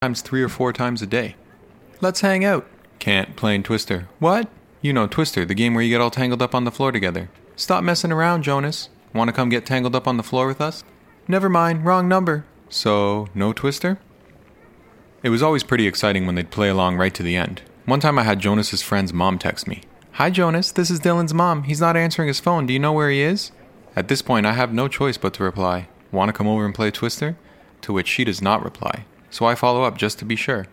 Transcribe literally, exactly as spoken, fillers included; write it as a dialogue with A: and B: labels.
A: Sometimes three or four times a day. Let's hang out. Can't, playing Twister. What? You know Twister, the game where you get all tangled up on the floor together. Stop messing around, Jonas. Want to come get tangled up on the floor with us? Never mind, wrong number. So, no Twister? It was always pretty exciting when they'd play along right to the end. One time I had Jonas's friend's mom text me. Hi Jonas, this is Dylan's mom. He's not answering his phone. Do you know where he is? At this point I have no choice but to reply, want to come over and play Twister? To which she does not reply. So I follow up just to be sure.